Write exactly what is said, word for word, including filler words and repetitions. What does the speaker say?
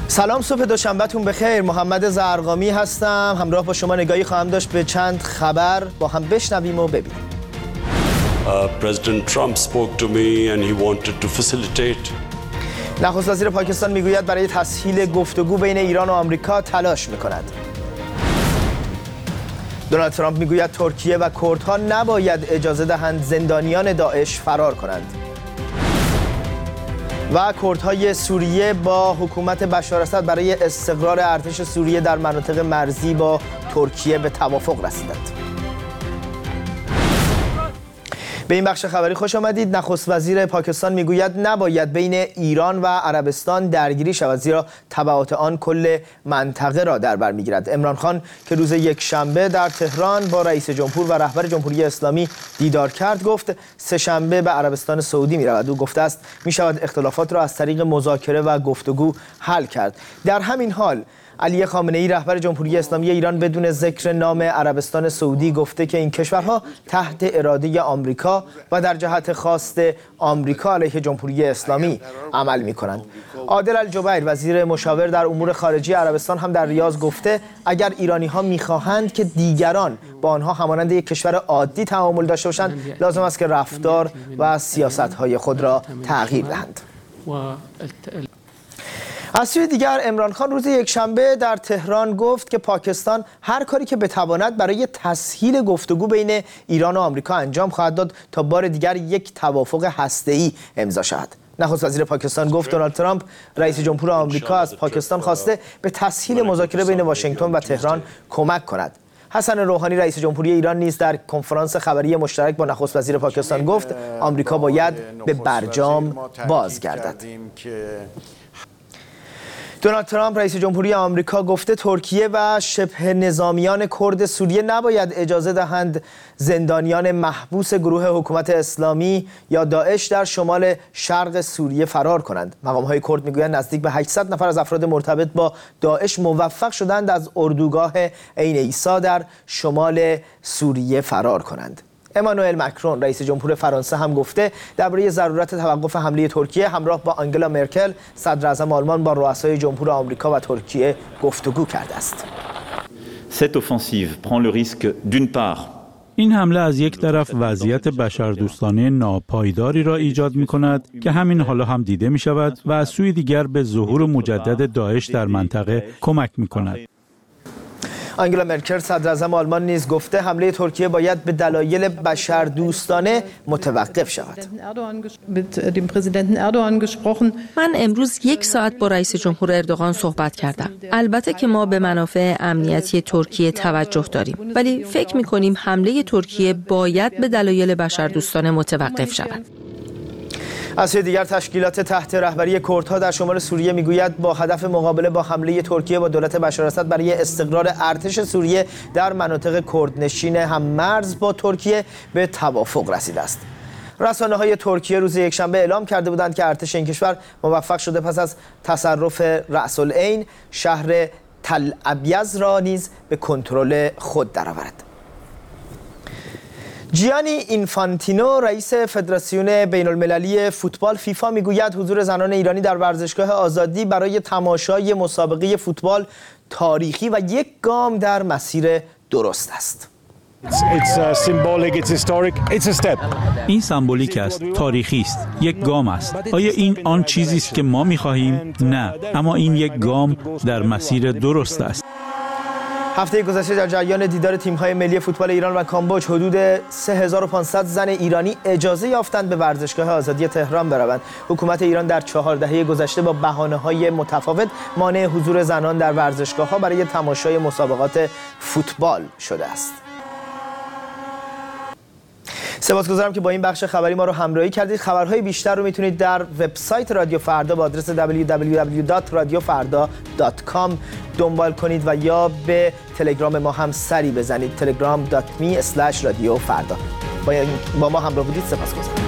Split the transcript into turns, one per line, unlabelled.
سلام، صبح دوشنبهتون بخیر. محمد زرقامی هستم. همراه با شما نگاهی خواهم داشت به چند خبر. با هم بشنویم و ببینیم.
Uh, President Trump spoke to me and he wanted to facilitate.
نخست وزیر پاکستان میگوید برای تسهیل گفتگو بین ایران و آمریکا تلاش میکند. دونالد ترامپ میگوید ترکیه و کردها نباید اجازه دهند زندانیان داعش فرار کنند. و کردهای سوریه با حکومت بشار اسد برای استقرار ارتش سوریه در مناطق مرزی با ترکیه به توافق رسیدند. به این بخش خبری خوش آمدید. نخست وزیر پاکستان میگوید نباید بین ایران و عربستان درگیری شود، زیرا تبعات آن کل منطقه را در بر میگیرد. عمران خان که روز یک شنبه در تهران با رئیس جمهور و رهبر جمهوری اسلامی دیدار کرد، گفت سه شنبه به عربستان سعودی میرود. او گفته است میشود اختلافات را از طریق مذاکره و گفتگو حل کرد. در همین حال علی خامنه ای رهبر جمهوری اسلامی ایران بدون ذکر نام عربستان سعودی گفته که این کشورها تحت اراده آمریکا و در جهت خواست آمریکا علیه جمهوری اسلامی عمل می‌کنند. عادل الجبیر وزیر مشاور در امور خارجه عربستان هم در ریاض گفته اگر ایرانی‌ها می‌خواهند که دیگران با آنها همانند یک کشور عادی تعامل داشته باشند، لازم است که رفتار و سیاست‌های خود را تغییر دهند. از سوی دیگر عمران خان روز یکشنبه در تهران گفت که پاکستان هر کاری که بتواند برای تسهیل گفتگو بین ایران و آمریکا انجام خواهد داد تا بار دیگر یک توافق هسته‌ای امضا شود. نخست وزیر پاکستان گفت دونالد ترامپ رئیس جمهور آمریکا از پاکستان خواسته به تسهیل مذاکره بین واشنگتن و تهران کمک کند. حسن روحانی رئیس جمهوری ایران نیز در کنفرانس خبری مشترک با نخست وزیر پاکستان گفت آمریکا باید به برجام بازگردد. دونالد ترامپ رئیس جمهوری آمریکا گفته ترکیه و شبه نظامیان کرد سوریه نباید اجازه دهند زندانیان محبوس گروه حکومت اسلامی یا داعش در شمال شرق سوریه فرار کنند. مقام‌های کرد میگویند نزدیک به هشتصد نفر از افراد مرتبط با داعش موفق شدند از اردوگاه عین عیسی در شمال سوریه فرار کنند. امانوئل مکرون رئیس جمهور فرانسه هم گفته درباره ضرورت توقف حمله ترکیه همراه با آنگلا مرکل صدر اعظم آلمان با رؤسای جمهور آمریکا و ترکیه گفتگو کرده است.
Cette offensive prend le risque d'une part
این حمله از یک طرف وضعیت بشردوستانه ناپایداری را ایجاد می کند که همین حالا هم دیده می شود و از سوی دیگر به ظهور مجدد داعش در منطقه کمک می کند.
آنگلا مرکل صدر اعظم آلمان نیز گفته حمله ترکیه باید به دلایل بشردوستانه متوقف شود.
من امروز یک ساعت با رئیس جمهور اردوغان صحبت کردم. البته که ما به منافع امنیتی ترکیه توجه داریم، ولی فکر می‌کنیم حمله ترکیه باید به دلایل بشردوستانه متوقف شود.
از سوی دیگر تشکیلات تحت رهبری کردها در شمال سوریه میگوید با هدف مقابله با حمله ترکیه با دولت بشار اسد برای استقرار ارتش سوریه در مناطق کردنشین هم‌مرز با ترکیه به توافق رسیده است. رسانه‌های ترکیه روز یکشنبه اعلام کرده بودند که ارتش این کشور موفق شده پس از تصرف رأس العین شهر تل ابیض را نیز به کنترل خود درآورد. جیانی اینفانتینو رئیس فدراسیون بین المللی فوتبال فیفا میگوید حضور زنان ایرانی در ورزشگاه آزادی برای تماشای مسابقه فوتبال تاریخی و یک گام در مسیر درست است.
این سمبولیک است، تاریخی است، یک گام است. آیا این آن چیزی است که ما می‌خواهیم؟ نه، اما این یک گام در مسیر درست است.
هفته گذشته در جریان دیدار تیم‌های ملی فوتبال ایران و کامبوج حدود سه هزار و پانصد زن ایرانی اجازه یافتند به ورزشگاه آزادی تهران بروند. حکومت ایران در چهار دهه گذشته با بهانه‌های متفاوت مانع حضور زنان در ورزشگاه‌ها برای تماشای مسابقات فوتبال شده است. سپاسگزارم که با این بخش خبری ما رو همراهی کردید. خبرهای بیشتر رو میتونید در وبسایت رادیو فردا با آدرس دبلیو دبلیو دبلیو دات رادیو فردا دات کام دنبال کنید و یا به تلگرام ما هم سری بزنید تلگرام دات می اسلش رادیو فردا. با ما همراه بودید. سپاسگزارم.